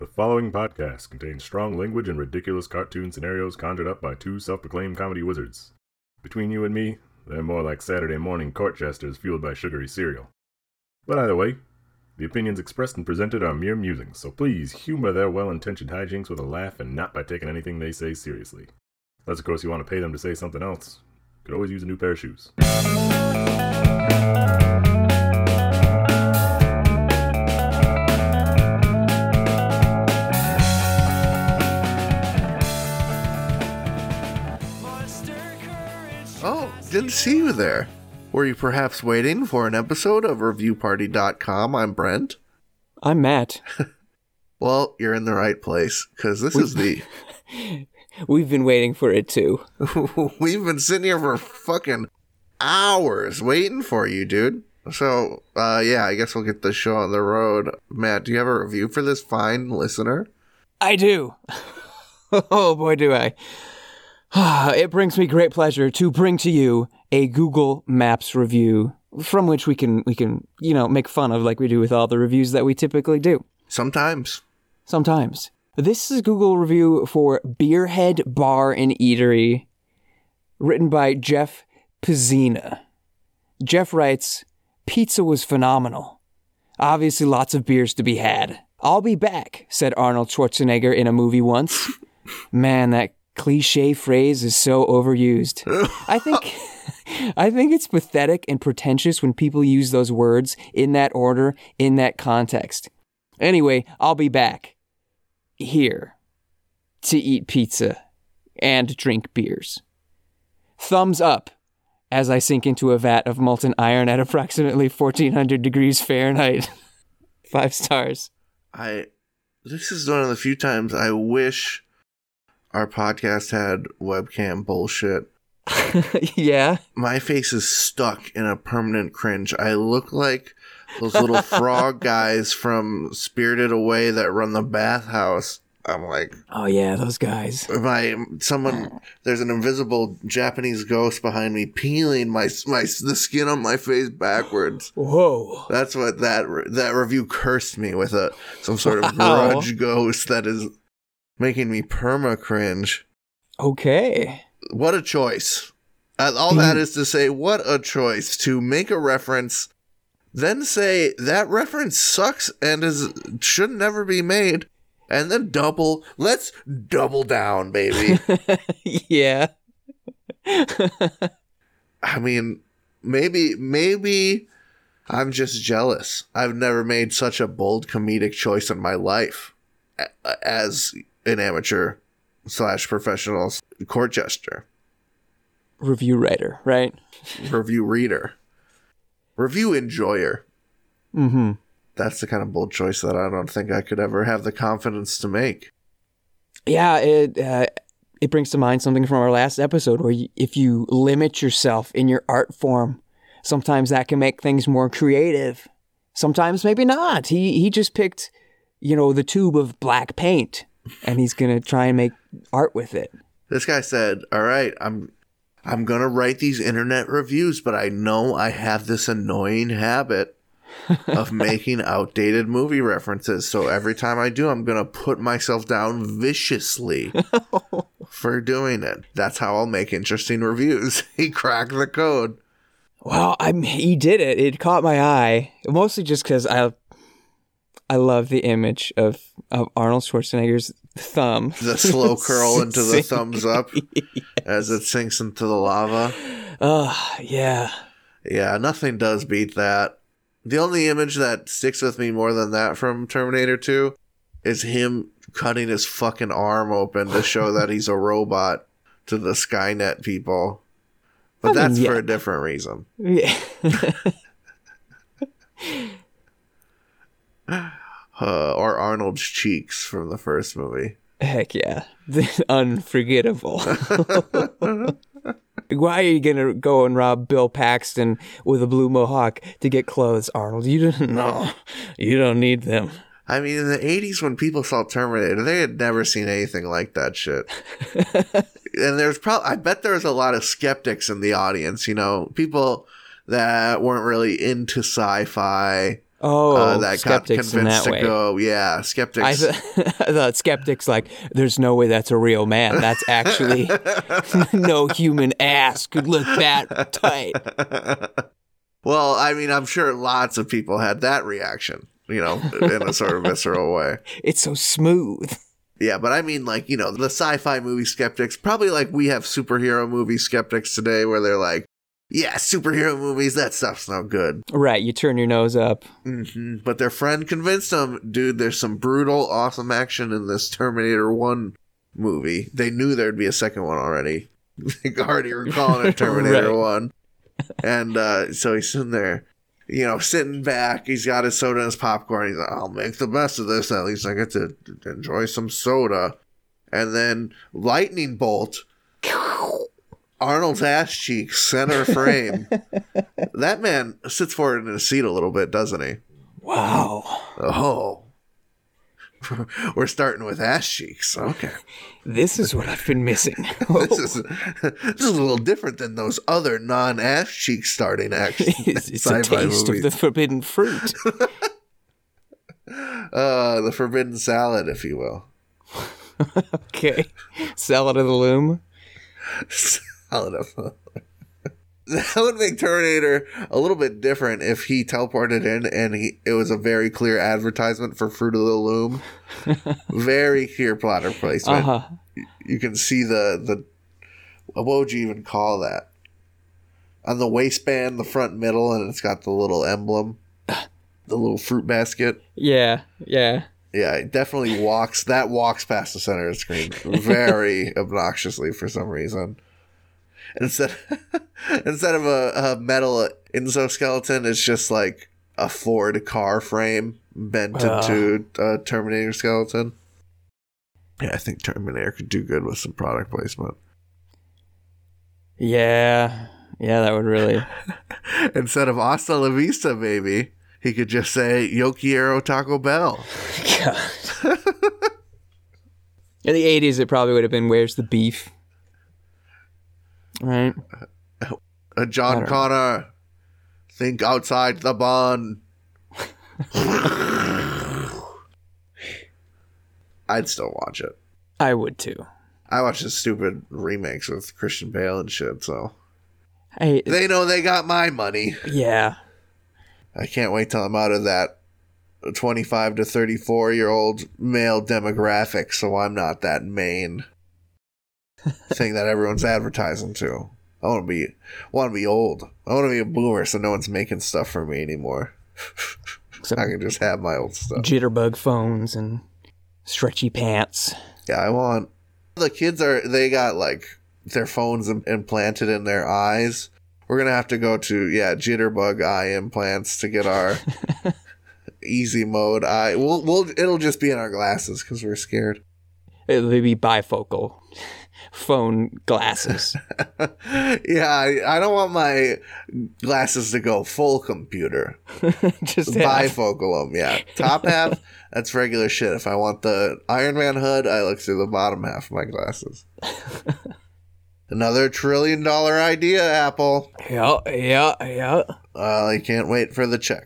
The following podcast contains strong language and ridiculous cartoon scenarios conjured up by two self-proclaimed comedy wizards. Between you and me, they're more like Saturday morning court jesters fueled by sugary cereal. But either way, the opinions expressed and presented are mere musings, so please humor their well-intentioned hijinks with a laugh and not by taking anything they say seriously. Unless, of course, you want to pay them to say something else. Could always use a new pair of shoes. Oh, didn't see you there. Were you perhaps waiting for an episode of ReviewParty.com? I'm Brent. I'm Matt. Well, you're in the right place, because this is the... We've been waiting for it, too. We've been sitting here for fucking hours waiting for you, dude. So, yeah, I guess we'll get the show on the road. Matt, do you have a review for this fine listener? I do. Oh, boy, do I. It brings me great pleasure to bring to you a Google Maps review from which we can, make fun of like we do with all the reviews that we typically do. Sometimes. This is a Google review for Beerhead Bar and Eatery, written by Jeff Pizzina. Jeff writes, "Pizza was phenomenal. Obviously lots of beers to be had. I'll be back," said Arnold Schwarzenegger in a movie once. Man, that cliche phrase is so overused. I think it's pathetic and pretentious when people use those words in that order, in that context. Anyway, I'll be back here to eat pizza and drink beers. Thumbs up as I sink into a vat of molten iron at approximately 1400 degrees Fahrenheit. 5 stars. This is one of the few times I wish our podcast had webcam bullshit. Yeah? My face is stuck in a permanent cringe. I look like those little frog guys from Spirited Away that run the bathhouse. I'm like... Oh, yeah, those guys. There's an invisible Japanese ghost behind me peeling the skin on my face backwards. Whoa. That's what that review cursed me with, some sort of grudge ghost that is... making me perma-cringe. Okay. What a choice. All that is to say, what a choice to make a reference, then say that reference sucks and should never be made, and then let's double down, baby. Yeah. I mean, maybe I'm just jealous. I've never made such a bold comedic choice in my life as an amateur / professional court jester. Review writer, right? Review reader. Review enjoyer. Mm-hmm. That's the kind of bold choice that I don't think I could ever have the confidence to make. Yeah, it brings to mind something from our last episode where if you limit yourself in your art form, sometimes that can make things more creative. Sometimes maybe not. He just picked, the tube of black paint. And he's going to try and make art with it. This guy said, all right, I'm going to write these internet reviews, but I know I have this annoying habit of making outdated movie references. So every time I do, I'm going to put myself down viciously for doing it. That's how I'll make interesting reviews. He cracked the code. Well, he did it. It caught my eye, mostly just because I love the image of Arnold Schwarzenegger's thumb. The slow curl into the thumbs up as it sinks into the lava. Oh, yeah. Yeah, nothing does beat that. The only image that sticks with me more than that from Terminator 2 is him cutting his fucking arm open to show that he's a robot to the Skynet people. But that's for a different reason. Yeah. Or Arnold's cheeks from the first movie. Heck yeah. Unforgettable. Why are you going to go and rob Bill Paxton with a blue mohawk to get clothes, Arnold? You don't need them. I mean, in the 80s when people saw Terminator, they had never seen anything like that shit. And I bet there was a lot of skeptics in the audience, people that weren't really into sci-fi that got skeptics in convinced that to way. go. Yeah, skeptics. I thought skeptics like, there's no way that's a real man. That's actually no human ass could look that tight. Well, I mean, I'm sure lots of people had that reaction, in a sort of visceral way. It's so smooth. Yeah, but I mean, like, the sci-fi movie skeptics, probably like we have superhero movie skeptics today where they're like, yeah, superhero movies, that stuff's no good. Right, you turn your nose up. Mm-hmm. But their friend convinced them, dude, there's some brutal, awesome action in this Terminator 1 movie. They knew there'd be a second one already. They already were calling it Terminator Right. 1. And so he's sitting there, sitting back. He's got his soda and his popcorn. He's like, I'll make the best of this. At least I get to enjoy some soda. And then lightning bolt. Arnold's ass cheeks, center frame. That man sits forward in his seat a little bit, doesn't he? Wow. Oh. We're starting with ass cheeks. Okay. This is what I've been missing. This is a little different than those other non-ass cheek starting action It's a sci-fi taste movies. of the forbidden fruit. The forbidden salad, if you will. Okay. Salad of the loom. Salad of that would make Terminator a little bit different if he teleported in and it was a very clear advertisement for Fruit of the Loom. Very clear product placement. Uh-huh. You can see the what would you even call that? On the waistband, the front middle, and it's got the little emblem, the little fruit basket. Yeah. Yeah, it definitely walks past the center of the screen very obnoxiously for some reason. Instead of a metal exoskeleton, it's just like a Ford car frame bent into a Terminator skeleton. Yeah, I think Terminator could do good with some product placement. Yeah, that would really... Instead of Hasta La Vista, baby, he could just say, Yo quiero Taco Bell. God. In the 80s, it probably would have been, Where's the Beef? Right? John Connor, think outside the bun. I'd still watch it. I would too. I watch the stupid remakes with Christian Bale and shit, so They know they got my money. Yeah. I can't wait till I'm out of that 25 to 34-year-old male demographic, so I'm not that main thing that everyone's advertising to. I want to be old. I want to be a boomer, so no one's making stuff for me anymore. I can just have my old stuff. Jitterbug phones and stretchy pants. Yeah, I want... The kids they got like their phones implanted in their eyes. We're going to have to go to, jitterbug eye implants to get our easy mode eye. It'll just be in our glasses because we're scared. It'll be bifocal phone glasses. Yeah, I don't want my glasses to go full computer. Just Bifocal them, yeah. Top half, that's regular shit. If I want the Iron Man hood, I look through the bottom half of my glasses. Another $1 trillion idea, Apple. Yeah. I can't wait for the check.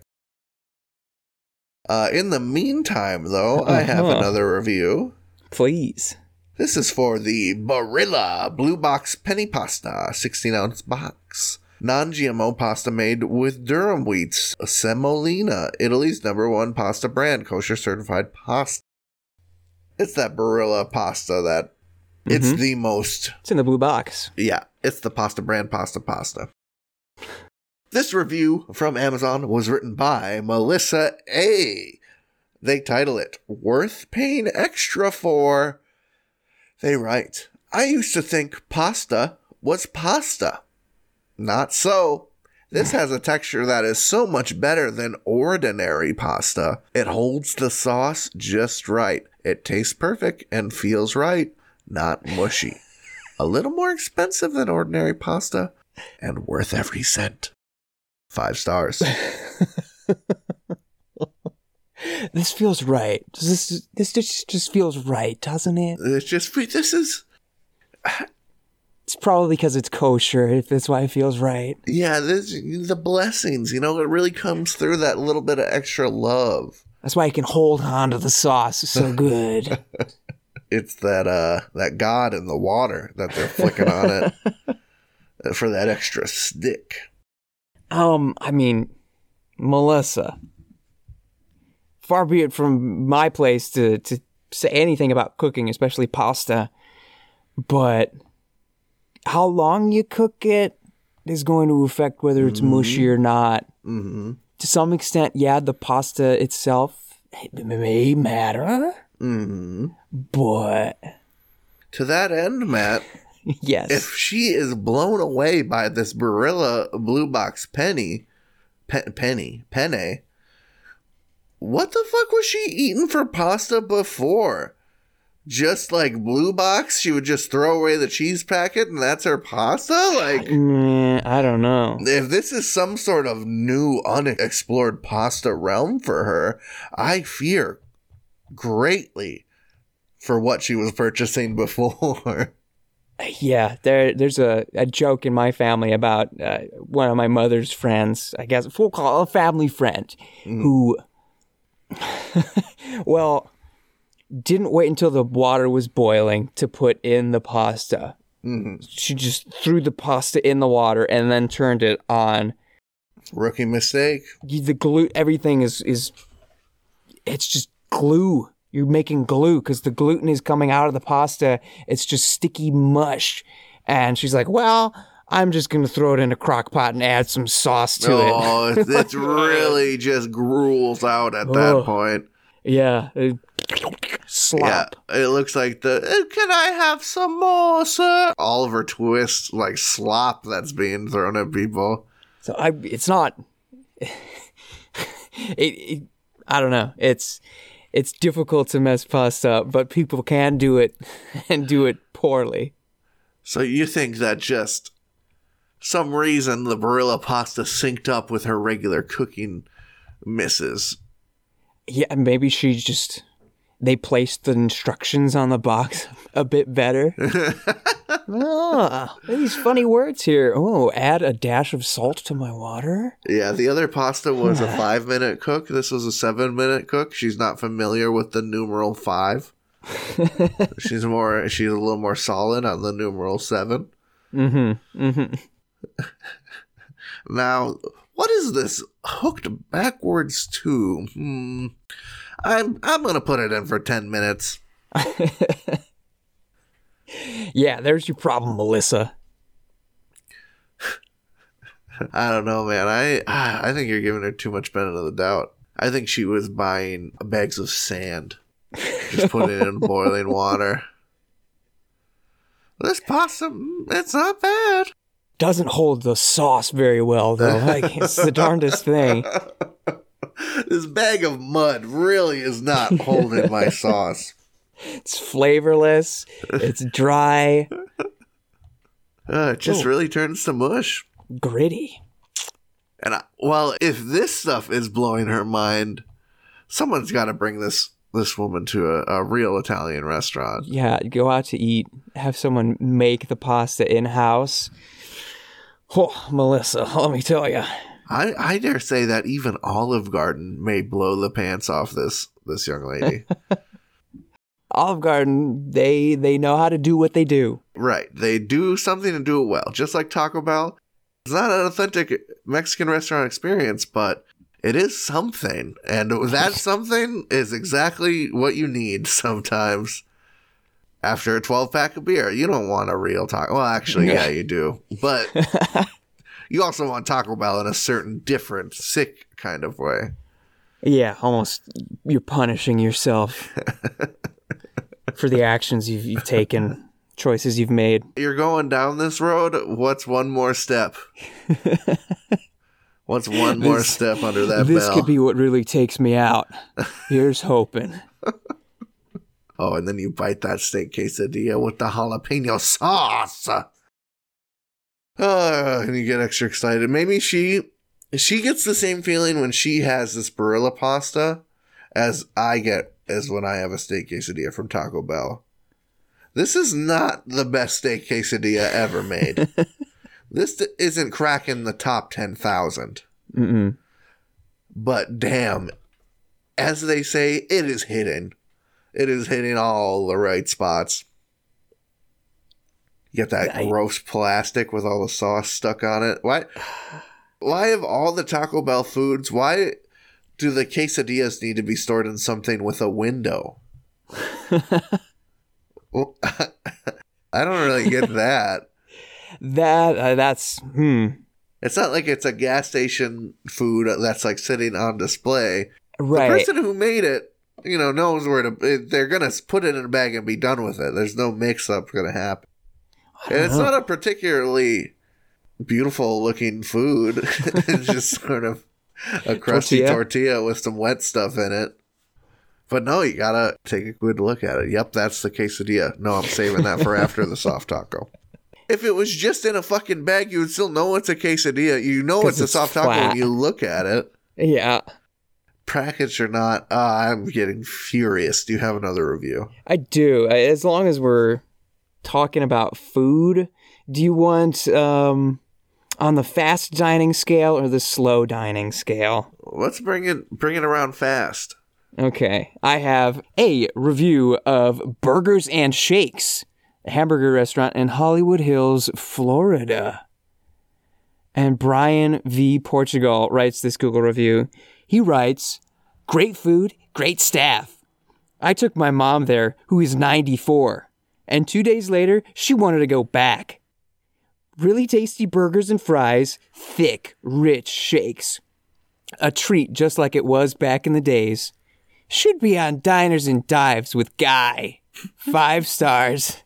In the meantime, though, I have another review. Please. This is for the Barilla Blue Box Penny Pasta 16-ounce box. Non-GMO pasta made with durum wheats. Semolina, Italy's #1 pasta brand, kosher certified pasta. It's that Barilla pasta that it's the most... It's in the blue box. Yeah, it's the pasta brand pasta. This review from Amazon was written by Melissa A. They title it, Worth Paying Extra For. They write, I used to think pasta was pasta. Not so. This has a texture that is so much better than ordinary pasta. It holds the sauce just right. It tastes perfect and feels right, not mushy. A little more expensive than ordinary pasta and worth every cent. 5 stars. This feels right. This just feels right, doesn't it? This is It's probably because it's kosher, if that's why it feels right. Yeah, the blessings, it really comes through that little bit of extra love. That's why I can hold on to the sauce. It's so good. It's that God in the water that they're flicking on it for that extra stick. I mean, Melissa, far be it from my place to say anything about cooking, especially pasta, but how long you cook it is going to affect whether it's mushy or not. Mm-hmm. To some extent, yeah, the pasta itself may matter, but... To that end, Matt, yes. if she is blown away by this Barilla Blue Box penne, what the fuck was she eating for pasta before? Just like Blue Box, she would just throw away the cheese packet and that's her pasta? Like, I don't know. If this is some sort of new unexplored pasta realm for her, I fear greatly for what she was purchasing before. Yeah, there's a joke in my family about one of my mother's friends, I guess we'll call a family friend, who, well, didn't wait until the water was boiling to put in the pasta. Mm-hmm. She just threw the pasta in the water and then turned it on. Rookie mistake. The glue, everything is it's just glue. You're making glue because the gluten is coming out of the pasta. It's just sticky mush. And she's like, well, I'm just going to throw it in a crock pot and add some sauce to it. Oh, it's really just gruels out at that point. Yeah. Slop. Yeah, it looks like can I have some more, sir? Oliver Twist, like slop that's being thrown at people. So it's not, I don't know. It's difficult to mess pasta up, but people can do it and do it poorly. So you think that just some reason the Barilla pasta synced up with her regular cooking misses? Yeah, maybe they placed the instructions on the box a bit better. These funny words here. Oh, add a dash of salt to my water. Yeah, the other pasta was a 5-minute cook. This was a 7-minute cook. She's not familiar with the numeral 5. She's a little more solid on the numeral 7. Mm-hmm. Mm-hmm. Now, what is this hooked backwards to? I'm gonna put it in for 10 minutes. Yeah, there's your problem, Melissa. I don't know, man. I think you're giving her too much benefit of the doubt. I think she was buying bags of sand, just putting it in boiling water. This pasta, it's not bad. Doesn't hold the sauce very well, though. Like, it's the darndest thing. This bag of mud really is not holding my sauce. It's flavorless. It's dry. It just really turns to mush. Gritty. And if this stuff is blowing her mind, someone's got to bring this woman to a real Italian restaurant. Yeah, go out to eat. Have someone make the pasta in-house. Oh, Melissa, let me tell you. I dare say that even Olive Garden may blow the pants off this young lady. Olive Garden, they know how to do what they do. Right. They do something and do it well. Just like Taco Bell. It's not an authentic Mexican restaurant experience, but it is something. And that something is exactly what you need sometimes. After a 12-pack of beer, you don't want a real taco. Well, actually, yeah, you do. But you also want Taco Bell in a certain different, sick kind of way. Yeah, almost you're punishing yourself for the actions you've taken, choices you've made. You're going down this road. What's one more step? What's one more step under that bell? This could be what really takes me out. Here's hoping. Oh, and then you bite that steak quesadilla with the jalapeno sauce. And you get extra excited. Maybe she gets the same feeling when she has this Barilla pasta as I get as when I have a steak quesadilla from Taco Bell. This is not the best steak quesadilla ever made. This isn't cracking the top 10,000. But damn, as they say, it is hitting. It is hitting all the right spots. You get that gross plastic with all the sauce stuck on it. Why of all the Taco Bell foods, why do the quesadillas need to be stored in something with a window? Well, I don't really get that. That's It's not like it's a gas station food that's like sitting on display. right. The person who made it, knows where to. They're gonna put it in a bag and be done with it. There's no mix-up gonna happen. And it's not a particularly beautiful looking food. It's just sort of a crusty tortilla with some wet stuff in it. But no, you gotta take a good look at it. Yep, that's the quesadilla. No, I'm saving that for after the soft taco. If it was just in a fucking bag, you would still know it's a quesadilla. You know it's a soft taco when you look at it. Yeah. Packaged or not, I'm getting furious. Do you have another review? I do. As long as we're talking about food, do you want on the fast dining scale or the slow dining scale? Let's bring it around fast. Okay. I have a review of Burgers and Shakes, a hamburger restaurant in Hollywood Hills, Florida. And Brian V. Portugal writes this Google review. He writes, "Great food, great staff. I took my mom there, who is 94, and 2 days later, she wanted to go back. Really tasty burgers and fries, thick, rich shakes. A treat just like it was back in the days. Should be on Diners and Dives with Guy. 5 stars."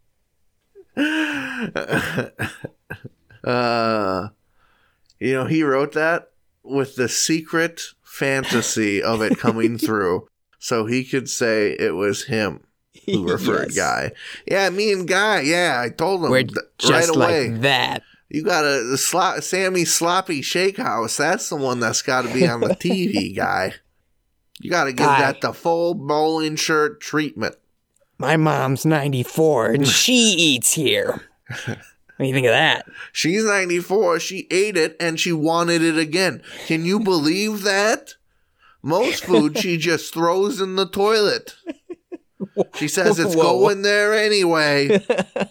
He wrote that with the secret fantasy of it coming through, so he could say it was him who referred Yes. Guy. Yeah, me and Guy. Yeah, I told him We're right just away. like that. You got Sammy Sloppy Shake House. That's the one that's got to be on the TV, Guy. You got to give that the full bowling shirt treatment. My mom's 94 and she eats here. What do you think of that? She's 94. She ate it and she wanted it again. Can you believe that? Most food she just throws in the toilet. She says it's going there anyway.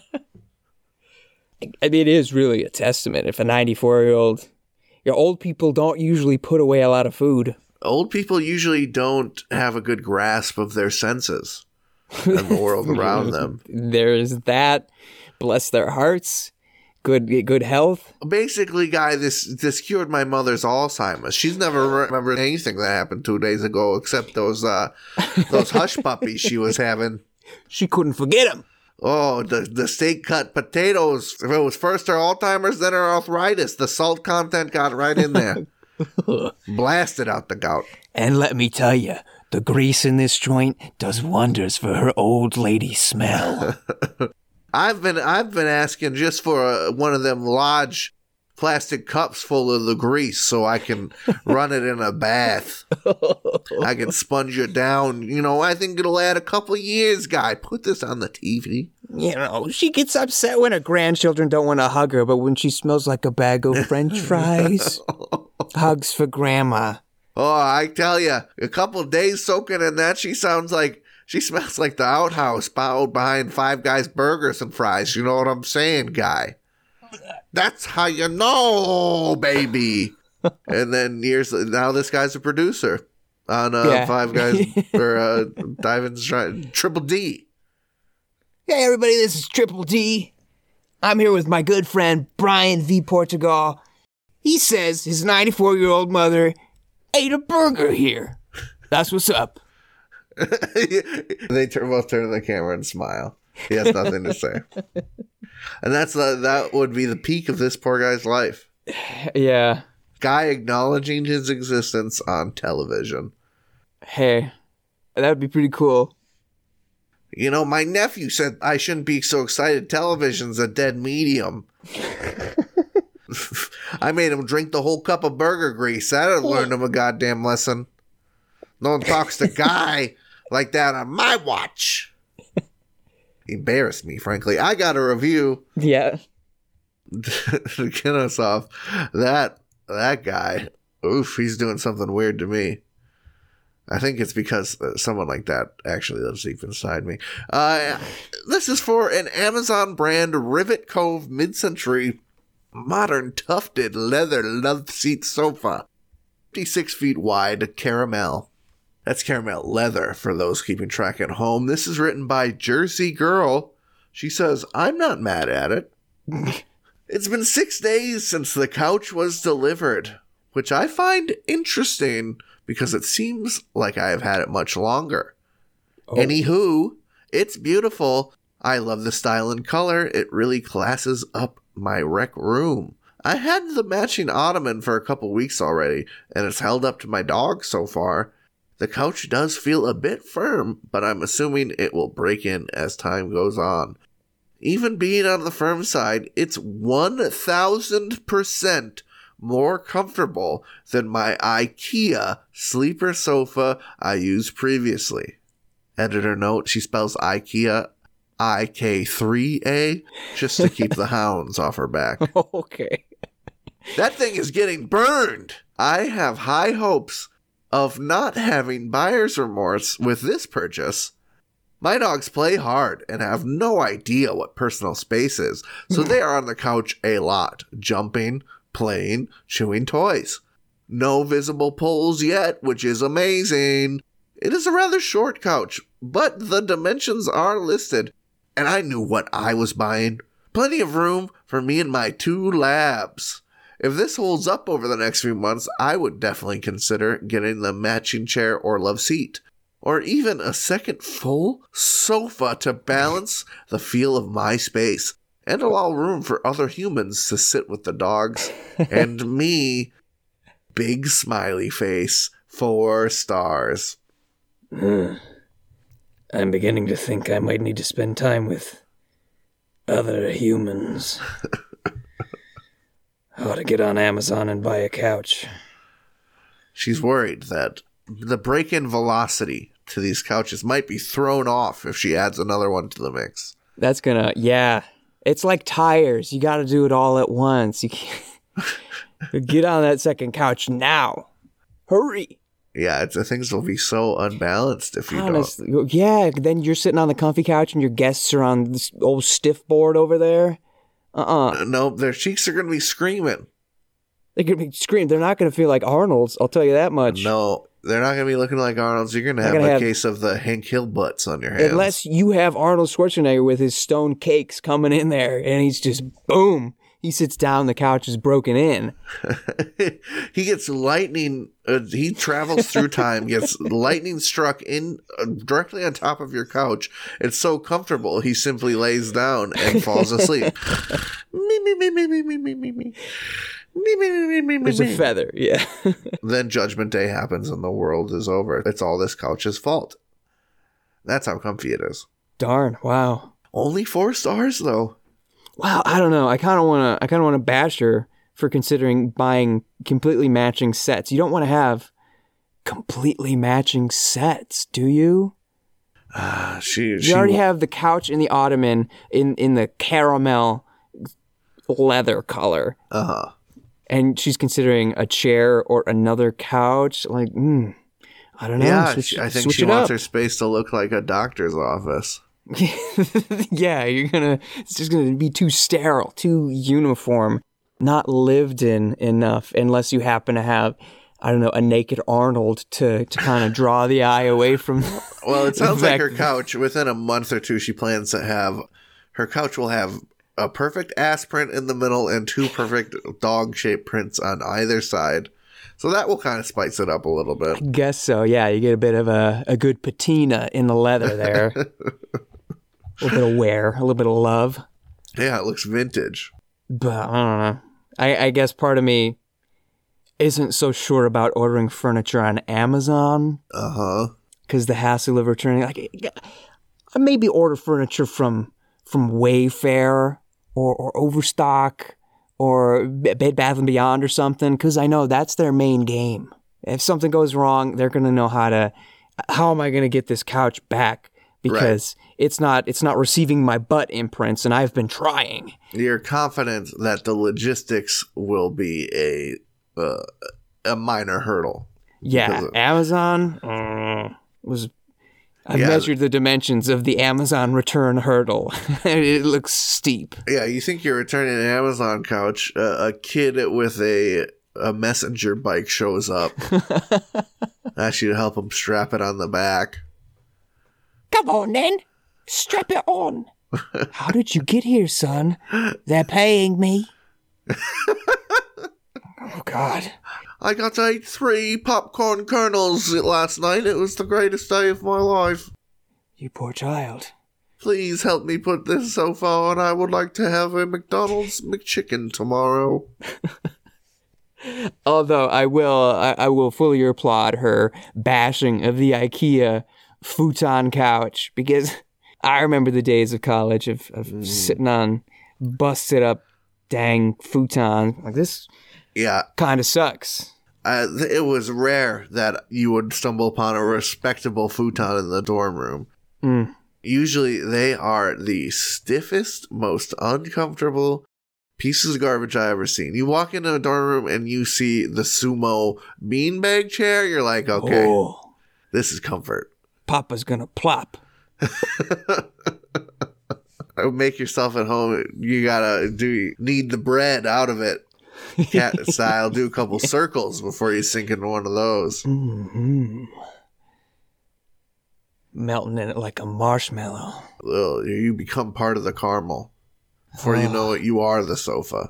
I mean, it is really a testament if a 94-year-old... old people don't usually put away a lot of food. Old people usually don't have a good grasp of their senses and the world around them. There's that. Bless their hearts. Good health. Basically, Guy, this cured my mother's Alzheimer's. She's never remembered anything that happened 2 days ago except those hush puppies she was having. She couldn't forget them. Oh, the steak cut potatoes. If it was first her Alzheimer's, then her arthritis. The salt content got right in there. Blasted out the gout. And let me tell you, the grease in this joint does wonders for her old lady smell. I've been asking just for one of them large plastic cups full of the grease so I can run it in a bath. I can sponge it down. I think it'll add a couple of years, Guy. Put this on the TV. She gets upset when her grandchildren don't want to hug her, but when she smells like a bag of French fries, hugs for Grandma. Oh, I tell you, a couple of days soaking in that, she smells like the outhouse behind Five Guys burgers and fries. You know what I'm saying, Guy? That's how you know, baby. And then now this guy's a producer on Five Guys or Divin's Triple D. Hey everybody, this is Triple D. I'm here with my good friend Brian V. Portugal. He says his 94-year-old mother ate a burger here. That's what's up. They both turn to the camera and smile. He has nothing to say. And that would be the peak of this poor guy's life. Yeah. Guy acknowledging his existence on television. Hey, that would be pretty cool. My nephew said I shouldn't be so excited. Television's a dead medium. I made him drink the whole cup of burger grease. That'll learn him a goddamn lesson. No one talks to Guy like that on my watch. He embarrassed me, frankly. I got a review Yeah. to get us off. That guy, oof, he's doing something weird to me. I think it's because someone like that actually lives deep inside me. This is for an Amazon brand Rivet Cove mid-century modern tufted leather love seat sofa. 56 feet wide, caramel. That's caramel leather for those keeping track at home. This is written by Jersey Girl. She says, I'm not mad at it. It's been 6 days since the couch was delivered, which I find interesting because it seems like I have had it much longer. Oh. Anywho, it's beautiful. I love the style and color. It really classes up my rec room. I had the matching ottoman for a couple weeks already, and it's held up to my dog so far. The couch does feel a bit firm, but I'm assuming it will break in as time goes on. Even being on the firm side, it's 1,000% more comfortable than my IKEA sleeper sofa I used previously. Editor note, she spells IKEA IK3A just to keep the hounds off her back. Okay. That thing is getting burned. I have high hopes of not having buyer's remorse with this purchase. My dogs play hard and have no idea what personal space is, so they are on the couch a lot, jumping, playing, chewing toys. No visible poles yet, which is amazing. It is a rather short couch, but the dimensions are listed, and I knew what I was buying. Plenty of room for me and my 2 labs. If this holds up over the next few months, I would definitely consider getting the matching chair or love seat, or even a second full sofa to balance the feel of my space and allow room for other humans to sit with the dogs and me. Big smiley face, 4 stars. I'm beginning to think I might need to spend time with other humans. I ought to get on Amazon and buy a couch. She's worried that the break-in velocity to these couches might be thrown off if she adds another one to the mix. That's gonna, yeah. It's like tires. You gotta do it all at once. You can't get on that second couch now. Hurry. Yeah, things will be so unbalanced if you don't. Yeah, then you're sitting on the comfy couch and your guests are on this old stiff board over there. No, their cheeks are going to be screaming. They're going to be screaming. They're not going to feel like Arnold's, I'll tell you that much. No, they're not going to be looking like Arnold's. You're going to have a case of the Hank Hill butts on your hands. Unless you have Arnold Schwarzenegger with his stone cakes coming in there, and he's just, boom. He sits down, the couch is broken in. He gets lightning, he travels through time, gets lightning struck in directly on top of your couch. It's so comfortable, he simply lays down and falls asleep. There's a feather, yeah. Then Judgment Day happens and the world is over. It's all this couch's fault. That's how comfy it is. Darn, wow. Only 4 stars, though. Wow, I don't know. I kind of want to bash her for considering buying completely matching sets. You don't want to have completely matching sets, do you? You already have the couch and the ottoman in the caramel leather color. Uh-huh. And she's considering a chair or another couch. Like, I don't know. Yeah, I think she wants her space to look like a doctor's office. Yeah, it's just gonna be too sterile, too uniform, not lived in enough, unless you happen to have, I don't know, a naked Arnold to kind of draw the eye away from. Well, it sounds like her couch, within a month or two, she plans to have, her couch will have a perfect ass print in the middle and 2 perfect dog-shaped prints on either side. So that will kind of spice it up a little bit. I guess so, yeah. You get a bit of a good patina in the leather there. A little bit of wear, a little bit of love. Yeah, it looks vintage. But I don't know. I guess part of me isn't so sure about ordering furniture on Amazon. Uh-huh. Because the hassle of returning. Like, I maybe order furniture from Wayfair or Overstock or Bed Bath & Beyond or something. Because I know that's their main game. If something goes wrong, they're going to know how am I going to get this couch back because it's not receiving my butt imprints, and I've been trying. You're confident that the logistics will be a minor hurdle. Yeah, Amazon was... I measured the dimensions of the Amazon return hurdle. It looks steep. Yeah, you think you're returning an Amazon couch, a kid with a messenger bike shows up. Asks you to help him strap it on the back. Come on, then. Strap it on. How did you get here, son? They're paying me. Oh, God. I got to eat 3 popcorn kernels last night. It was the greatest day of my life. You poor child. Please help me put this sofa on. I would like to have a McDonald's McChicken tomorrow. Although I will fully applaud her bashing of the IKEA futon couch, because I remember the days of college of sitting on busted up dang futon. Like, this kind of sucks. It was rare that you would stumble upon a respectable futon in the dorm room. Usually they are the stiffest, most uncomfortable pieces of garbage I ever seen. You walk into a dorm room and you see the sumo beanbag chair, you're like, okay, this is comfort. Papa's gonna plop. Make yourself at home. You gotta knead the bread out of it. Cat style, do a couple circles before you sink into one of those. Mm-hmm. Melting in it like a marshmallow. Well, you become part of the caramel. Before you know it, you are the sofa.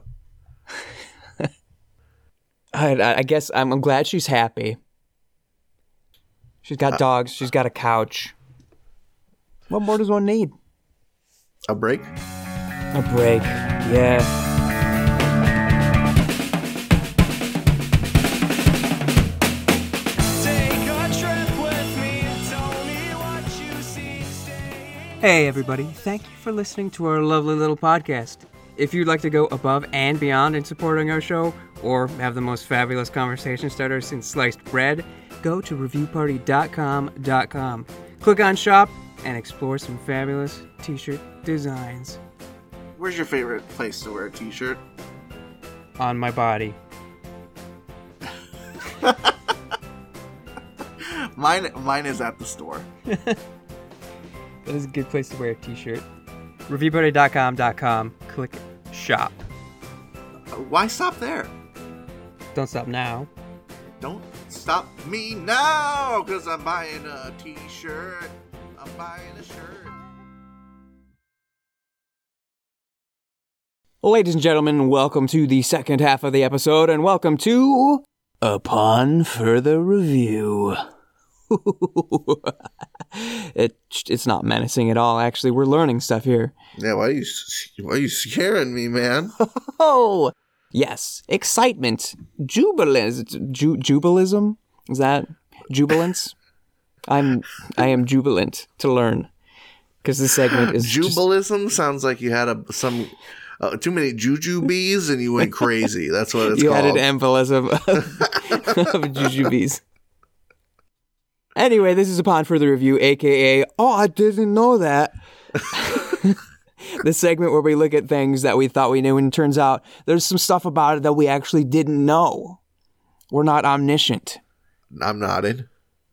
I guess I'm glad she's happy. She's got dogs. She's got a couch. What more does one need? A break? A break, yeah. Hey everybody, thank you for listening to our lovely little podcast. If you'd like to go above and beyond in supporting our show, or have the most fabulous conversation starter since sliced bread, go to reviewparty.com. Click on shop and explore some fabulous t-shirt designs. Where's your favorite place to wear a t-shirt? On my body. Mine is at the store. That is a good place to wear a t-shirt. Reviewparty.com. Click shop. Why stop there? Don't stop now. Don't stop me now, because I'm buying a t-shirt. I'm buying a shirt. Ladies and gentlemen, welcome to the second half of the episode, and welcome to Upon Further Review. It's not menacing at all, actually. We're learning stuff here. Yeah, why are you scaring me, man? Oh, yes. Excitement. Jubilism? Is that jubilance? I am jubilant to learn. Because this segment is Jubilism sounds like you had some too many jujubes and you went crazy. That's what it's called. You had an embolism of jujubes. Anyway, this is Upon Further Review, a.k.a. Oh, I didn't know that. The segment where we look at things that we thought we knew, and it turns out there's some stuff about it that we actually didn't know. We're not omniscient. I'm nodding.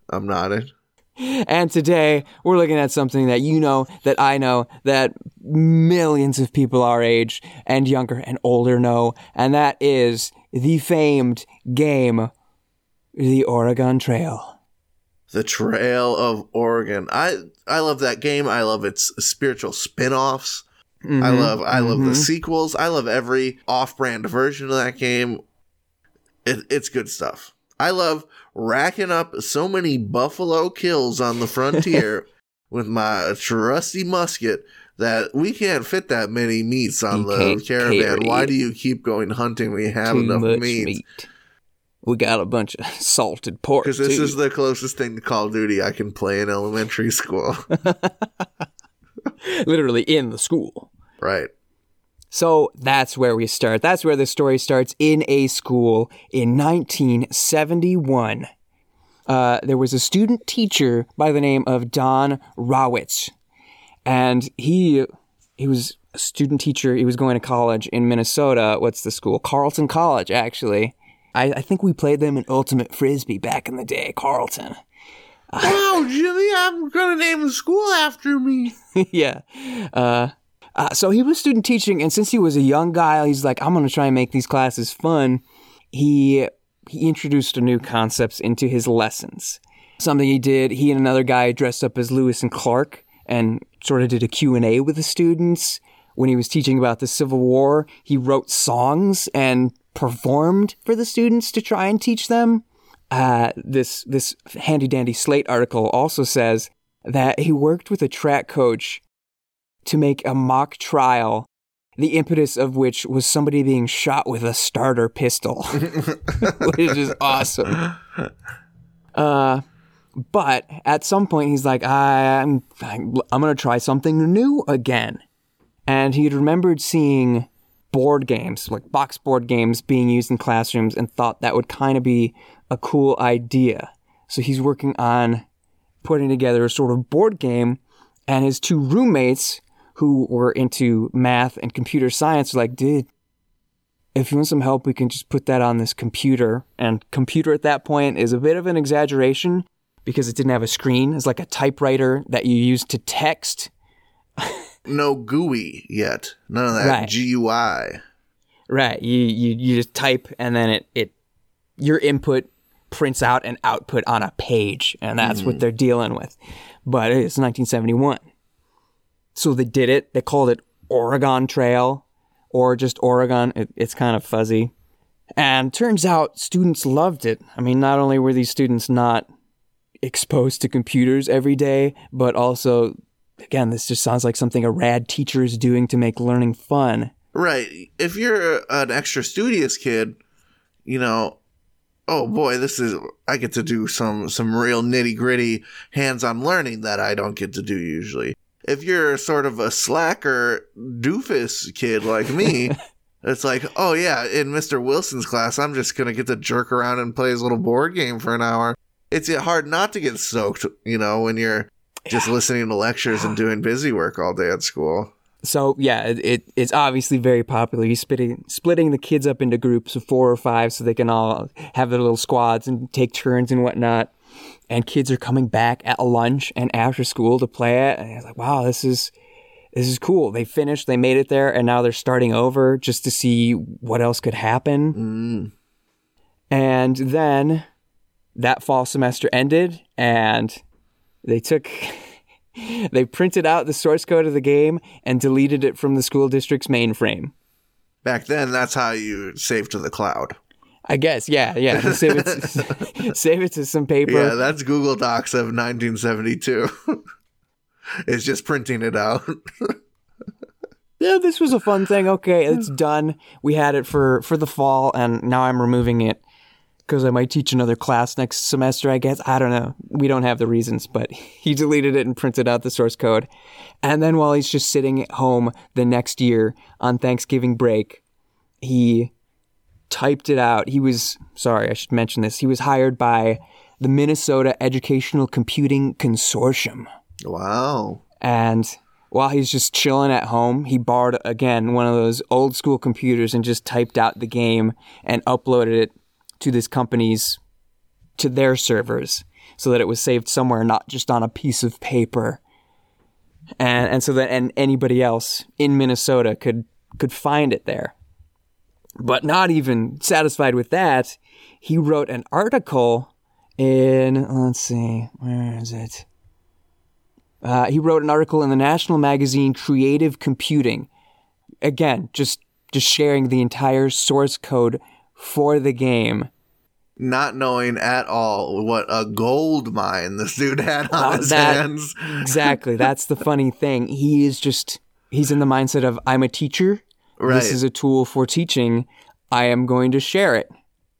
And today, we're looking at something that you know, that I know, that millions of people our age and younger and older know, and that is the famed game, The Oregon Trail. The Trail of Oregon. I love that game. I love its spiritual spin-offs. Mm-hmm. I love the sequels. I love every off-brand version of that game. It's good stuff. I love racking up so many buffalo kills on the frontier with my trusty musket that we can't fit that many meats on the caravan. Why do you keep going hunting? We have enough meat. We got a bunch of salted pork, because this is the closest thing to Call of Duty I can play in elementary school. Literally in the school. Right. So that's where we start. That's where the story starts, in a school in 1971. there was a student teacher by the name of Don Rawitz. And he was a student teacher. He was going to college in Minnesota. What's the school? Carleton College, actually. I think we played them in Ultimate Frisbee back in the day, Carleton. Wow, Jimmy, I'm going to name the school after me. Yeah. So he was student teaching, and since he was a young guy, he's like, I'm going to try and make these classes fun. He introduced new concepts into his lessons. Something he did, he and another guy dressed up as Lewis and Clark and sort of did a Q&A with the students. When he was teaching about the Civil War, he wrote songs and performed for the students to try and teach them. This handy-dandy Slate article also says that he worked with a track coach to make a mock trial, the impetus of which was somebody being shot with a starter pistol, which is awesome. But at some point, he's like, I'm going to try something new again. And he had remembered seeing board games, like box board games, being used in classrooms and thought that would kind of be a cool idea. So he's working on putting together a sort of board game, and his two roommates who were into math and computer science are like, dude, if you want some help, we can just put that on this computer. And computer at that point is a bit of an exaggeration because it didn't have a screen. It's like a typewriter that you use to text. No GUI yet. None of that Right. GUI. Right. You just type, and then it your input prints out an output on a page, and that's what they're dealing with. But it's 1971. So they did it. They called it Oregon Trail, or just Oregon. It's kind of fuzzy. And turns out students loved it. I mean, not only were these students not exposed to computers every day, but also, again, this just sounds like something a rad teacher is doing to make learning fun. Right. If you're an extra studious kid, you know, oh boy, I get to do some real nitty gritty hands-on learning that I don't get to do usually. If you're sort of a slacker doofus kid like me, it's like, oh yeah, in Mr. Wilson's class, I'm just going to get to jerk around and play his little board game for an hour. It's hard not to get soaked, you know, when you're just listening to lectures and doing busy work all day at school. So yeah, it's obviously very popular. He's splitting the kids up into groups of 4 or 5 so they can all have their little squads and take turns and whatnot. And kids are coming back at lunch and after school to play it. And it's like, wow, this is cool. They finished, they made it there, and now they're starting over just to see what else could happen. And then that fall semester ended, and they printed out the source code of the game and deleted it from the school district's mainframe. Back then, that's how you save to the cloud. I guess, yeah. Save it to some paper. Yeah, that's Google Docs of 1972. It's just printing it out. Yeah, this was a fun thing. Okay, it's done. We had it for the fall, and now I'm removing it because I might teach another class next semester, I guess. I don't know. We don't have the reasons, but he deleted it and printed out the source code. And then while he's just sitting at home the next year on Thanksgiving break, he typed it out. I should mention this. He was hired by the Minnesota Educational Computing Consortium. Wow. And while he's just chilling at home, he borrowed, again, one of those old school computers and just typed out the game and uploaded it to their servers so that it was saved somewhere, not just on a piece of paper. And so that anybody else in Minnesota could find it there. But not even satisfied with that, he wrote an article in, let's see, where is it? He wrote an article in the national magazine Creative Computing. Again, just sharing the entire source code for the game. Not knowing at all what a gold mine this dude had on his hands. Exactly. That's the funny thing. He's in the mindset of, I'm a teacher. Right. This is a tool for teaching. I am going to share it.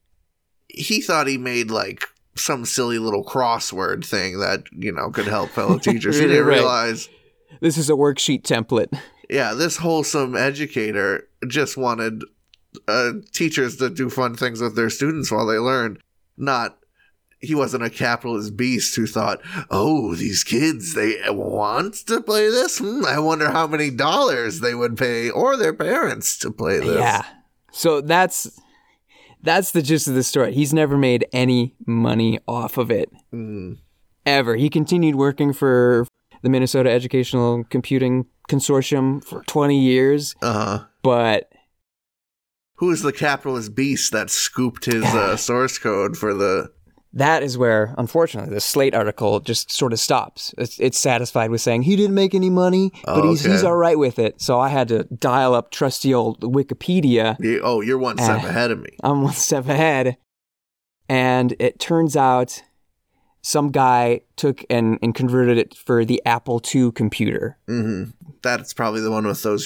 He thought he made like some silly little crossword thing that, you know, could help fellow teachers. He didn't realize this is a worksheet template. Yeah, this wholesome educator just wanted teachers to do fun things with their students while they learn, not he wasn't a capitalist beast who thought, oh, these kids, they want to play this? I wonder how many dollars they would pay, or their parents, to play this. Yeah. So that's the gist of the story. He's never made any money off of it. Ever. He continued working for the Minnesota Educational Computing Consortium for 20 years. But who is the capitalist beast that scooped his source code for the... That is where, unfortunately, the Slate article just sort of stops. It's satisfied with saying he didn't make any money, but he's all right with it. So I had to dial up trusty old Wikipedia. You're one step ahead of me. I'm one step ahead. And it turns out some guy took and converted it for the Apple II computer. That's probably the one with those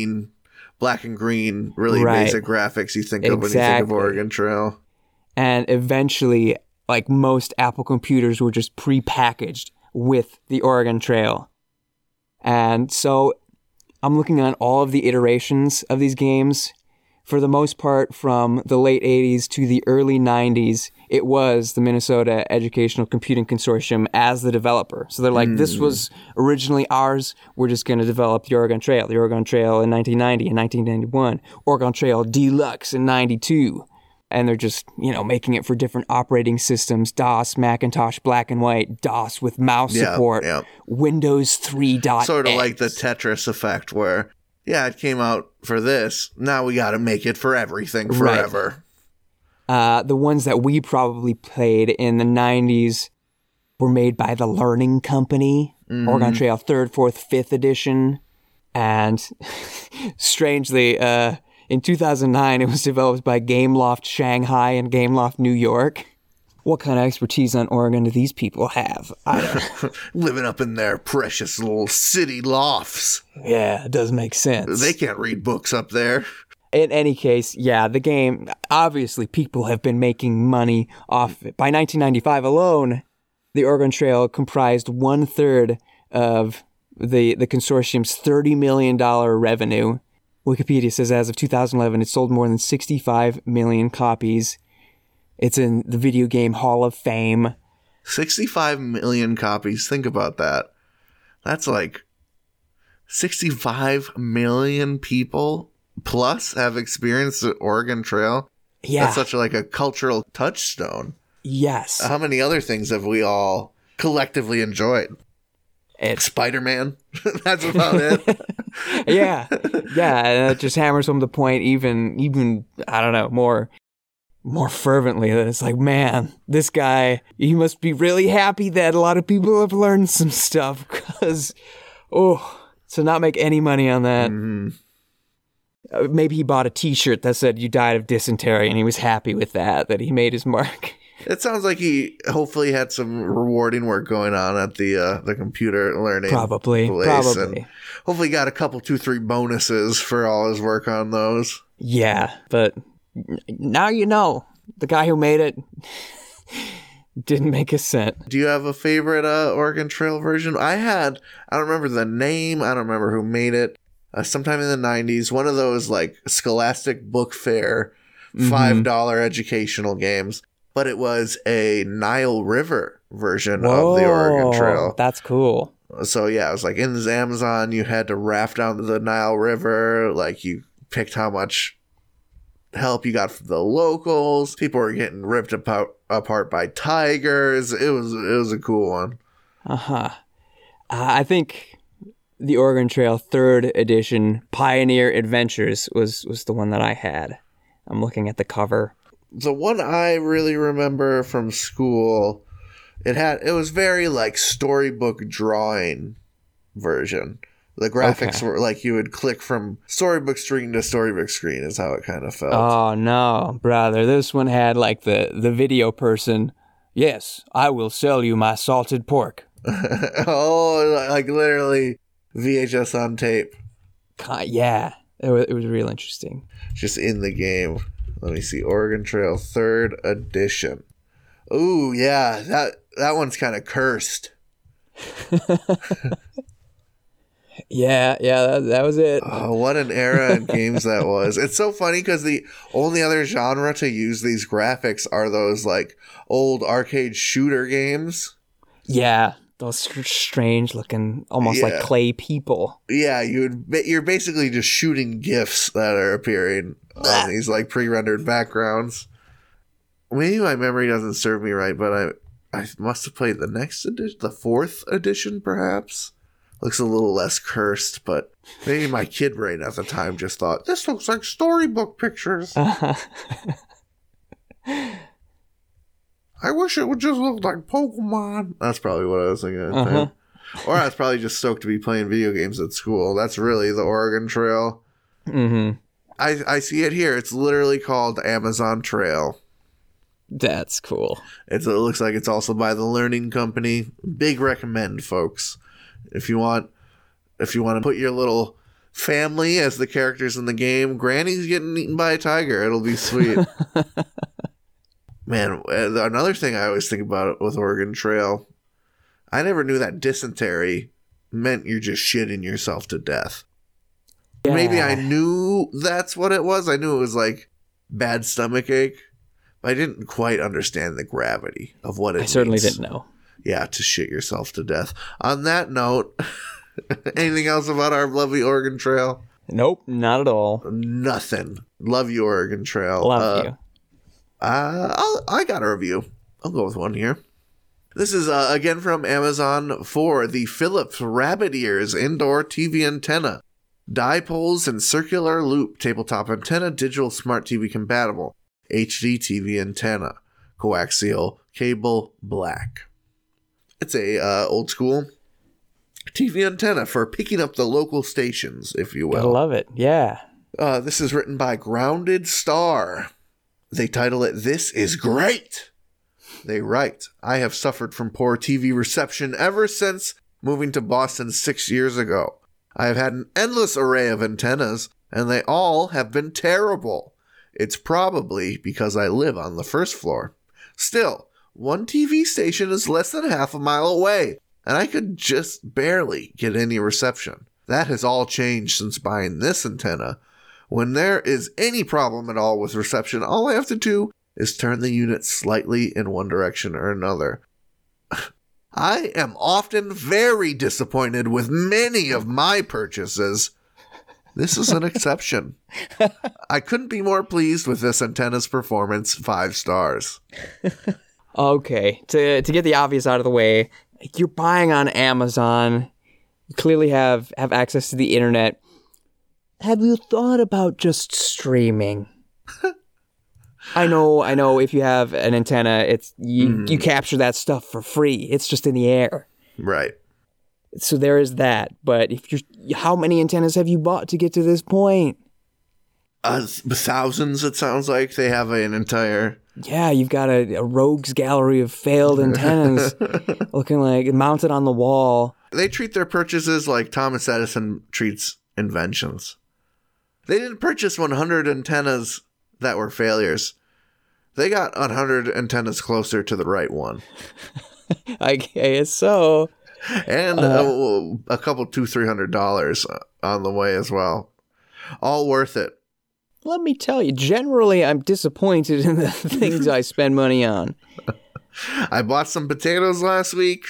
black and green, really basic graphics you think of when you think of Oregon Trail. And eventually, like most Apple computers, were just prepackaged with the Oregon Trail. And so I'm looking at all of the iterations of these games. For the most part, from the late 80s to the early 90s, it was the Minnesota Educational Computing Consortium as the developer. So they're like, this was originally ours. We're just going to develop the Oregon Trail. The Oregon Trail in 1990 and 1991. Oregon Trail Deluxe in 92. And they're just, making it for different operating systems. DOS, Macintosh, black and white, DOS with mouse support, Windows 3.x. Sort of like the Tetris effect where, it came out for this. Now we got to make it for everything forever. Right. The ones that we probably played in the 90s were made by the Learning Company. Oregon Trail 3rd, 4th, 5th edition. And strangely, in 2009, it was developed by Gameloft Shanghai and Gameloft New York. What kind of expertise on Oregon do these people have? I don't know. Living up in their precious little city lofts. Yeah, it does make sense. They can't read books up there. In any case, the game, obviously people have been making money off of it. By 1995 alone, the Oregon Trail comprised 1/3 of the consortium's $30 million revenue. Wikipedia says as of 2011, it sold more than 65 million copies. It's in the Video Game Hall of Fame. 65 million copies. Think about that. That's like 65 million people plus have experienced the Oregon Trail. Yeah. That's such a cultural touchstone. Yes. How many other things have we all collectively enjoyed? Spider-Man. That's about it. Yeah. And it just hammers home the point even I don't know, more fervently. That it's like, man, this guy, he must be really happy that a lot of people have learned some stuff, because to not make any money on that. Maybe he bought a t-shirt that said you died of dysentery, and he was happy with that he made his mark. It sounds like he hopefully had some rewarding work going on at the computer learning Probably. And hopefully got a couple, 2-3 bonuses for all his work on those. Yeah, but now the guy who made it didn't make a cent. Do you have a favorite Oregon Trail version? I don't remember the name. I don't remember who made it. Sometime in the 90s, one of those like Scholastic Book Fair $5 educational games. But it was a Nile River version of the Oregon Trail. That's cool. So it was like in the Amazon, you had to raft down the Nile River. Like you picked how much help you got from the locals. People were getting ripped apart by tigers. It was a cool one. I think the Oregon Trail 3rd edition, Pioneer Adventures, was the one that I had. I'm looking at the cover. The one I really remember from school, it was very like storybook drawing version. The graphics were like you would click from storybook screen to storybook screen is how it kind of felt. Oh no, brother. This one had like the video person. Yes, I will sell you my salted pork. Like literally VHS on tape. Yeah, it was real interesting. Just in the game. Let me see. Oregon Trail 3rd edition. Ooh, yeah. That one's kind of cursed. Yeah, that was it. Oh, what an era in games that was. It's so funny because the only other genre to use these graphics are those like old arcade shooter games. Yeah, those strange looking, almost like clay people. Yeah, you're basically just shooting GIFs that are appearing on these like pre-rendered backgrounds. Maybe my memory doesn't serve me right, but I must have played the next edition, the 4th edition perhaps. Looks a little less cursed, but maybe my kid brain at the time just thought, this looks like storybook pictures. I wish it would just look like Pokemon. That's probably what I was thinking. Or I was probably just stoked to be playing video games at school. That's really the Oregon Trail. Mm-hmm. I see it here. It's literally called Amazon Trail. That's cool. It looks like it's also by the Learning Company. Big recommend, folks. If you want to put your little family as the characters in the game, Granny's getting eaten by a tiger. It'll be sweet. Man, another thing I always think about with Oregon Trail, I never knew that dysentery meant you're just shitting yourself to death. Yeah. Maybe I knew that's what it was. I knew it was like bad stomach ache, but I didn't quite understand the gravity of what it means. I certainly didn't know. Yeah, to shit yourself to death. On that note, anything else about our lovely Oregon Trail? Nope, not at all. Nothing. Love you, Oregon Trail. Love you. I got a review. I'll go with one here. This is, again, from Amazon for the Philips Rabbit Ears Indoor TV Antenna. Dipoles and circular loop tabletop antenna, digital smart TV compatible. HD TV antenna. Coaxial cable, black. It's a old school TV antenna for picking up the local stations, if you will. I love it. Yeah. This is written by Grounded Star. They title it, This is Great. They write, I have suffered from poor TV reception ever since moving to Boston 6 years ago. I have had an endless array of antennas, and they all have been terrible. It's probably because I live on the first floor. Still, one TV station is less than half a mile away, and I could just barely get any reception. That has all changed since buying this antenna. When there is any problem at all with reception, all I have to do is turn the unit slightly in one direction or another. I am often very disappointed with many of my purchases. This is an exception. I couldn't be more pleased with this antenna's performance. 5 stars. Okay, to get the obvious out of the way, you're buying on Amazon. You clearly have access to the internet. Have you thought about just streaming? I know. If you have an antenna, it's you capture that stuff for free. It's just in the air, right? So there is that. But how many antennas have you bought to get to this point? Thousands. It sounds like they have an entire. Yeah, you've got a rogues gallery of failed antennas, looking like mounted on the wall. They treat their purchases like Thomas Edison treats inventions. They didn't purchase 100 antennas that were failures. They got 100 antennas closer to the right one. I guess so. And a couple $200-$300 on the way as well. All worth it. Let me tell you, generally I'm disappointed in the things I spend money on. I bought some potatoes last week.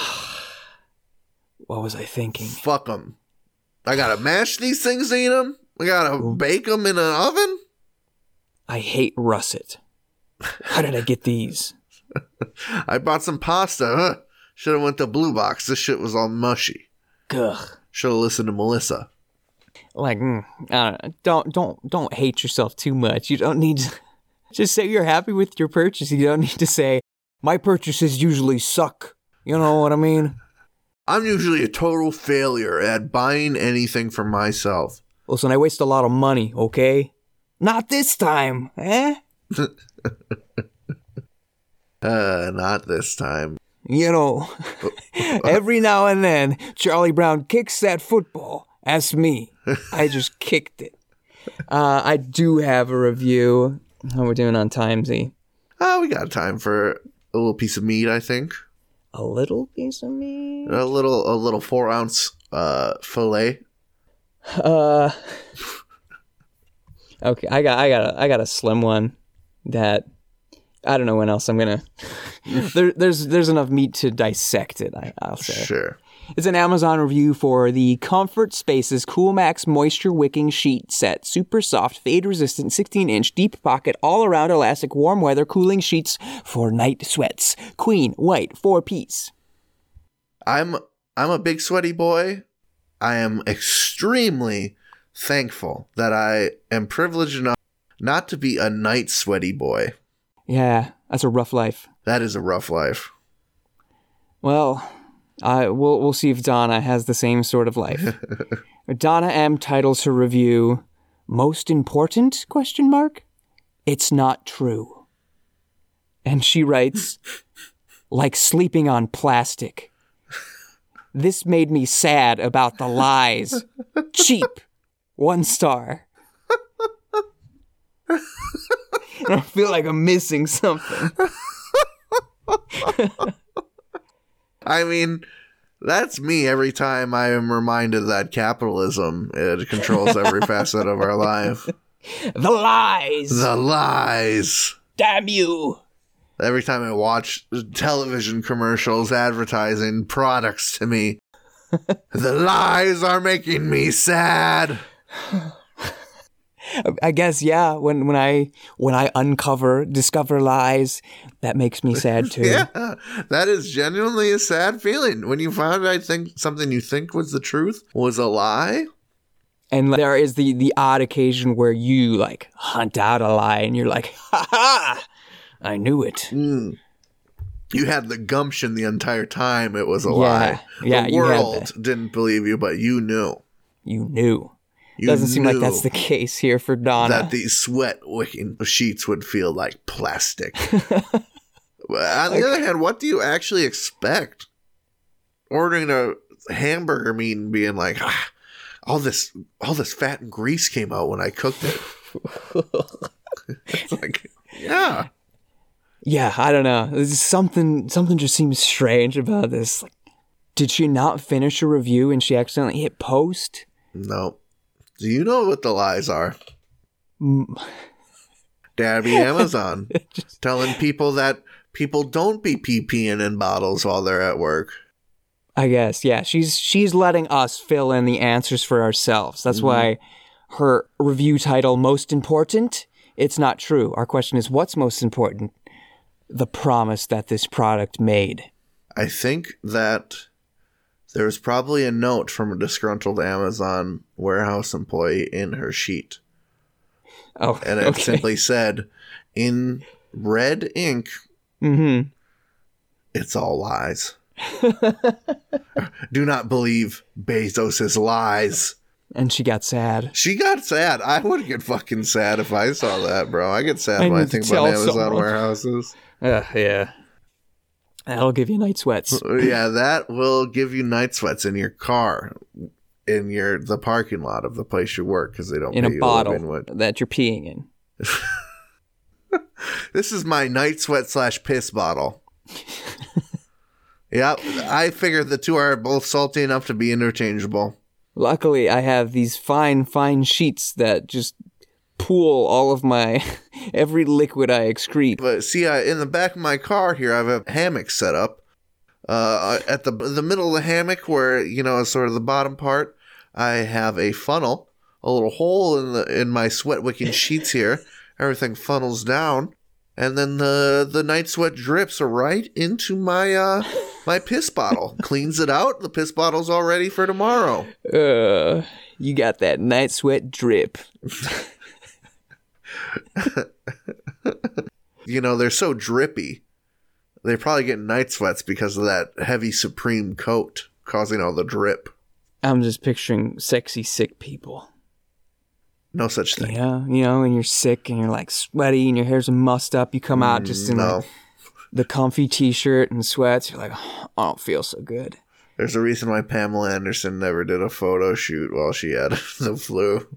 What was I thinking? Fuck them. I gotta mash these things to eat them. I gotta bake them in an oven. I hate russet. How did I get these? I bought some pasta. Should have went to Blue Box. This shit was all mushy. Ugh. Should have listened to Melissa. Like, I don't know. Don't hate yourself too much. You don't need to just say you're happy with your purchase. You don't need to say my purchases usually suck. You know what I mean? I'm usually a total failure at buying anything for myself. Listen, I waste a lot of money, okay? Not this time, eh? Not this time. You know, every now and then, Charlie Brown kicks that football. Ask me. I just kicked it. I do have a review. How we're doing on Timesy? We got time for a little piece of meat, I think. A little piece of meat? A little 4-ounce Filet. Okay, I got a slim one that I don't know when else I'm gonna. There's enough meat to dissect it. I'll say. Sure. It's an Amazon review for the Comfort Spaces Cool Max Moisture Wicking Sheet Set. Super soft, fade-resistant, 16-inch, deep pocket, all-around elastic, warm weather cooling sheets for night sweats. Queen, white, 4-piece. I'm a big sweaty boy. I am extremely thankful that I am privileged enough not to be a night sweaty boy. Yeah, that's a rough life. That is a rough life. Well, we'll see if Donna has the same sort of life. Donna M titles her review, "Most important? ? It's not true." And she writes, "Like sleeping on plastic. This made me sad about the lies. Cheap. 1 star." I feel like I'm missing something. I mean, that's me every time I am reminded that capitalism, it controls every facet of our life. The lies. The lies. Damn you. Every time I watch television commercials advertising products to me, the lies are making me sad. I guess, yeah, when I discover lies, that makes me sad too. Yeah, that is genuinely a sad feeling. When you find something you think was the truth was a lie. And there is the odd occasion where you like hunt out a lie and you're like, ha ha, I knew it. You had the gumption the entire time it was a lie. Yeah, the world didn't believe you, but you knew. You knew. Doesn't seem like that's the case here for Donna. That these sweat wicking sheets would feel like plastic. On the other hand, what do you actually expect? Ordering a hamburger meat and being like, all this fat and grease came out when I cooked it. It's like, yeah. Yeah, I don't know. There's something just seems strange about this. Like, did she not finish a review and she accidentally hit post? No. Do you know what the lies are? Dabby Amazon telling people that people don't be pee-peeing in bottles while they're at work. I guess, yeah. She's letting us fill in the answers for ourselves. That's why her review title, Most Important? It's not true. Our question is, what's most important? The promise that this product made. I think that there was probably a note from a disgruntled Amazon warehouse employee in her sheet. Oh, and it simply said, in red ink, it's all lies. Do not believe Bezos' lies. And she got sad. She got sad. I would get fucking sad if I saw that, bro. I get sad when I think about Amazon warehouses. Yeah. That'll give you night sweats. Yeah, that will give you night sweats in your car, in the parking lot of the place you work, because they don't in pay a you bottle that you're peeing in. This is my night sweat / piss bottle. Yep, I figured the two are both salty enough to be interchangeable. Luckily, I have these fine sheets that just pool all of my every liquid I excrete. But see, in the back of my car here, I have a hammock set up. At the middle of the hammock, where is sort of the bottom part, I have a funnel, a little hole in my sweat wicking sheets here. Everything funnels down, and then the night sweat drips right into my my piss bottle. Cleans it out. The piss bottle's all ready for tomorrow. You got that night sweat drip. They're so drippy. They probably get night sweats because of that heavy Supreme coat causing all the drip. I'm just picturing sexy, sick people. No such thing. Yeah, and you're sick and you're like sweaty and your hair's mussed up. You come out just in the comfy t-shirt and sweats. You're like, oh, I don't feel so good. There's a reason why Pamela Anderson never did a photo shoot while she had the flu.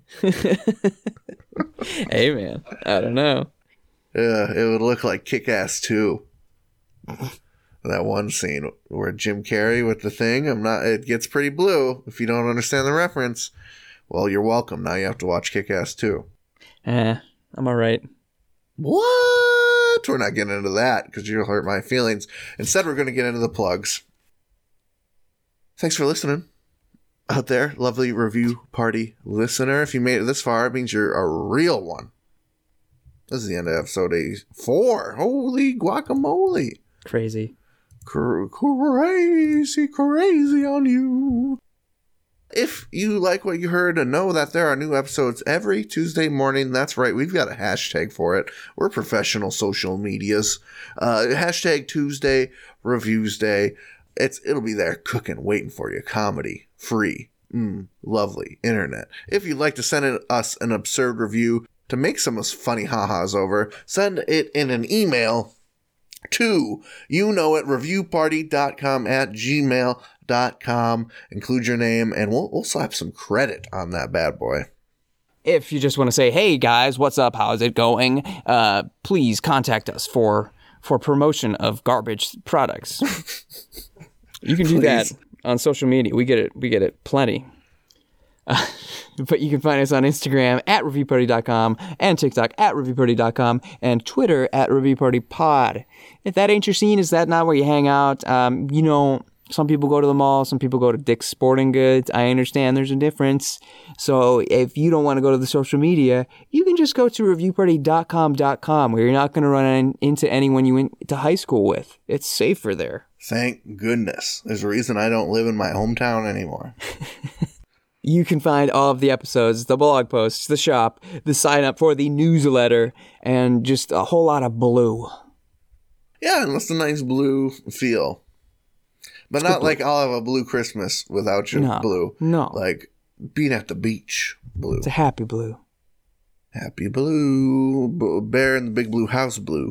Hey, man. I don't know. Yeah, it would look like Kick-Ass 2. That one scene where Jim Carrey with the thing, it gets pretty blue. If you don't understand the reference, well, you're welcome. Now you have to watch Kick-Ass 2. I'm all right. What? We're not getting into that because you'll hurt my feelings. Instead, we're going to get into the plugs. Thanks for listening out there, lovely Review Party listener. If you made it this far, it means you're a real one. This is the end of episode 84. Holy guacamole. Crazy. Crazy on you. If you like what you heard and know that there are new episodes every Tuesday morning, that's right, we've got a hashtag for it. We're professional social medias. Hashtag Tuesday Reviews Day. It'll be there cooking, waiting for you. Comedy, free, lovely, internet. If you'd like to send us an absurd review to make some funny ha-has over, send it in an email to reviewparty.com@gmail.com. Include your name, and we'll slap some credit on that bad boy. If you just want to say, hey guys, what's up? How's it going? Please contact us for promotion of garbage products. You can do that on social media. We get it plenty. But you can find us on Instagram at reviewparty.com and TikTok at reviewparty.com and Twitter at reviewpartypod. If that ain't your scene, is that not where you hang out? Some people go to the mall, some people go to Dick's Sporting Goods. I understand there's a difference. So if you don't want to go to the social media, you can just go to reviewparty.com, where you're not going to run into anyone you went to high school with. It's safer there. Thank goodness. There's a reason I don't live in my hometown anymore. You can find all of the episodes, the blog posts, the shop, the sign up for the newsletter, and just a whole lot of blue. Yeah, and it's a nice blue feel. But not like I'll have a blue Christmas without you blue. No. Like being at the beach blue. It's a happy blue. Happy blue. Bear in the big blue house blue.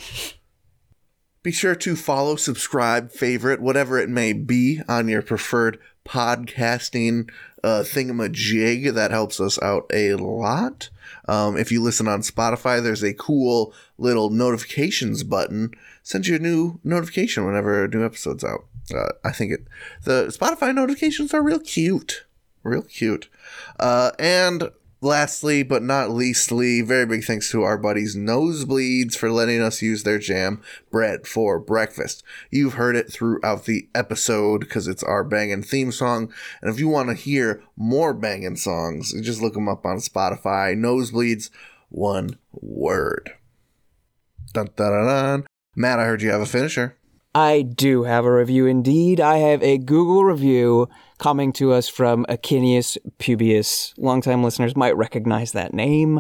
Be sure to follow, subscribe, favorite, whatever it may be on your preferred podcasting thingamajig. That helps us out a lot. If you listen on Spotify, there's a cool little notifications button. Sends you a new notification whenever a new episode's out. I think the Spotify notifications are real cute. Real cute. And lastly, but not leastly, very big thanks to our buddies Nosebleeds for letting us use their jam bread for breakfast. You've heard it throughout the episode because it's our bangin' theme song. And if you want to hear more bangin' songs, just look them up on Spotify. Nosebleeds, one word. Dun, dun, dun, dun. Matt, I heard you have a finisher. I do have a review indeed. I have a Google review coming to us from Acinius Pubius. Longtime listeners might recognize that name.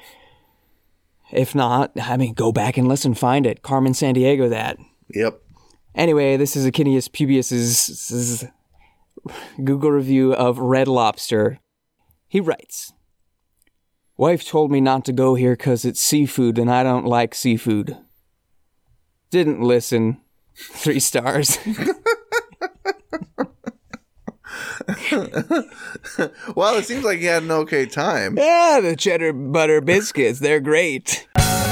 If not, go back and listen, find it. Carmen Sandiego that. Yep. Anyway, this is Acinius Pubius's Google review of Red Lobster. He writes, "Wife told me not to go here because it's seafood and I don't like seafood. Didn't listen. 3 stars." Well, it seems like you had an okay time. Yeah, the cheddar butter biscuits, they're great.